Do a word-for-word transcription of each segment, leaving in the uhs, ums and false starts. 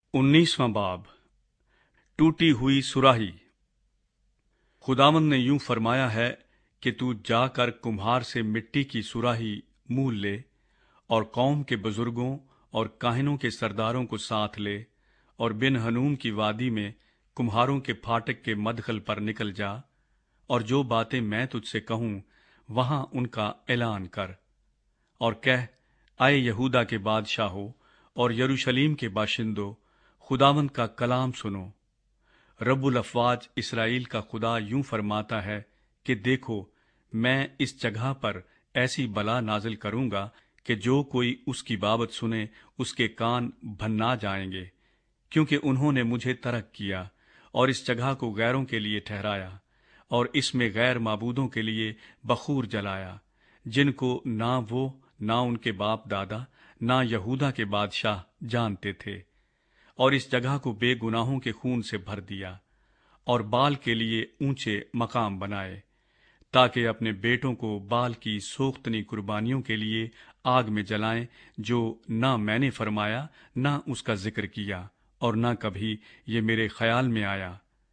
उन्नीसवां बाब। टूटी हुई सुराही। खुदावंद ने यूं फरमाया है कि तू जाकर कुम्हार से मिट्टी की सुराही मूल ले और कौम के बुजुर्गों और काहिनों के सरदारों को साथ ले और बिन हनूम की वादी में कुम्हारों के फाटक के मदखल पर निकल जा और जो बातें मैं तुझसे कहूं वहां उनका ऐलान कर और कह, आए यहूदा के बादशाहों और यरूशलेम के बाशिंदों, खुदावंद का कलाम सुनो। रब्बुल अफ़वाज इसराइल का खुदा यूं फरमाता है कि देखो, मैं इस जगह पर ऐसी बला नाजिल करूंगा कि जो कोई उसकी बाबत सुने उसके कान भन्ना जाएंगे, क्योंकि उन्होंने मुझे तर्क किया और इस जगह को गैरों के लिए ठहराया और इसमें गैर माबूदों के लिए बखूर जलाया, जिनको ना वो ना उनके बाप दादा ना यहूदा के बादशाह जानते थे, और इस जगह को बेगुनाहों के खून से भर दिया और बाल के लिए ऊंचे मकाम बनाए, ताकि अपने बेटों को बाल की सोख्तनी कुर्बानियों के लिए आग में जलाएं, जो ना मैंने फरमाया ना उसका जिक्र किया और ना कभी ये मेरे ख्याल में आया।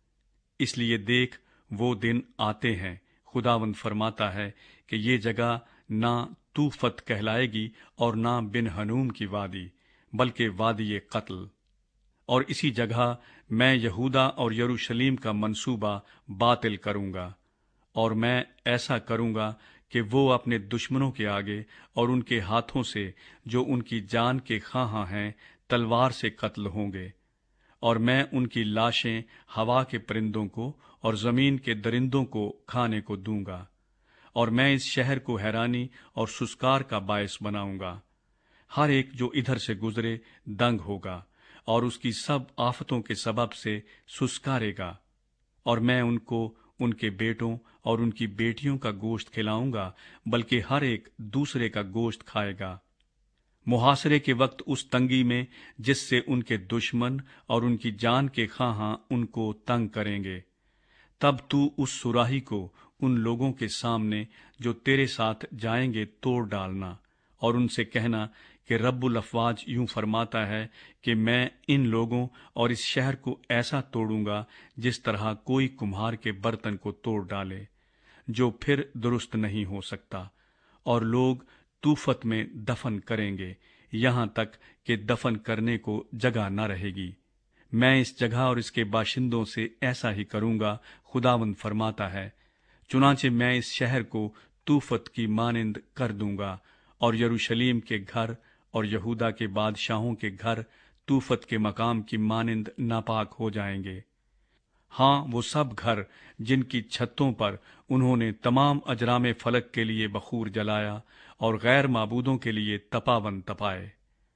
इसलिए देख, वो दिन आते हैं, खुदावंद फरमाता है, कि ये जगह ना तूफत कहलाएगी और ना बिन हनूम की वादी, बल्कि वादी कत्ल। और इसी जगह मैं यहूदा और यरूशलेम का मंसूबा बातिल करूंगा, और मैं ऐसा करूंगा कि वो अपने दुश्मनों के आगे और उनके हाथों से जो उनकी जान के खां हैं तलवार से कत्ल होंगे, और मैं उनकी लाशें हवा के परिंदों को और जमीन के दरिंदों को खाने को दूंगा, और मैं इस शहर को हैरानी और सुस्कार का बायस बनाऊंगा। हर एक जो इधर से गुजरे दंग होगा और उसकी सब आफतों के सबब से सुस्कारेगा, और मैं उनको उनके बेटों और उनकी बेटियों का गोश्त खिलाऊंगा, बल्कि हर एक दूसरे का गोश्त खाएगा। मुहासरे के वक्त उस तंगी में जिससे उनके दुश्मन और उनकी जान के खां उनको तंग करेंगे, तब तू उस सुराही को उन लोगों के सामने जो तेरे साथ जाएंगे तोड़ डालना और उनसे कहना कि रब्बुल अफ़वाज यूं फरमाता है कि मैं इन लोगों और इस शहर को ऐसा तोड़ूंगा जिस तरह कोई कुम्हार के बर्तन को तोड़ डाले, जो फिर दुरुस्त नहीं हो सकता, और लोग तूफत में दफन करेंगे यहां तक कि दफन करने को जगह न रहेगी। मैं इस जगह और इसके बाशिंदों से ऐसा ही करूंगा, खुदावंद फरमाता है। चुनांचे मैं इस शहर को तूफत की मानिंद कर दूंगा और यरूशलेम के घर और यहूदा के बादशाहों के घर तूफत के मकाम की मानिंद नापाक हो जाएंगे। हाँ, वो सब घर जिनकी छतों पर उन्होंने तमाम अजराम फलक के लिए बखूर जलाया और गैर माबूदों के लिए तपावन तपाए।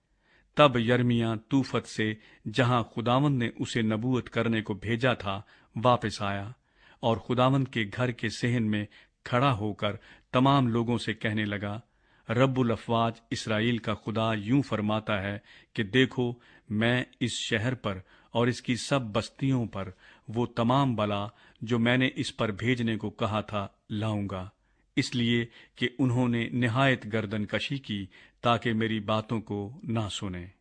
तब यर्मिया तूफत से, जहां खुदावंद ने उसे नबूवत करने को भेजा था, वापस आया और खुदावंद के घर के सेहन में खड़ा होकर तमाम लोगों से कहने लगा, रब्बुल अफ़वाज इसराइल का खुदा यूं फरमाता है कि देखो, मैं इस शहर पर और इसकी सब बस्तियों पर वो तमाम बला जो मैंने इस पर भेजने को कहा था लाऊंगा, इसलिए कि उन्होंने निहायत गर्दन कशी की ताकि मेरी बातों को ना सुने।